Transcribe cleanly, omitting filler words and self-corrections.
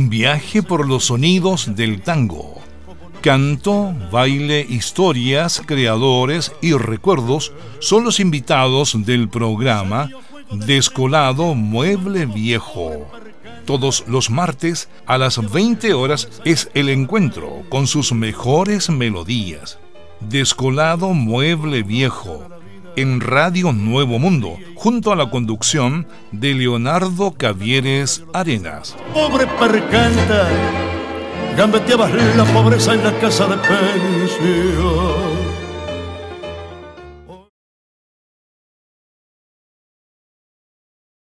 Un viaje por los sonidos del tango. Canto, baile, historias, creadores y recuerdos son los invitados del programa Descolado Mueble Viejo. Todos los martes a las 20 horas es el encuentro con sus mejores melodías. Descolado Mueble Viejo, en Radio Nuevo Mundo, junto a la conducción de Leonardo Cavieres Arenas. Pobre percanta, gambeteabas la pobreza en la casa de pensión.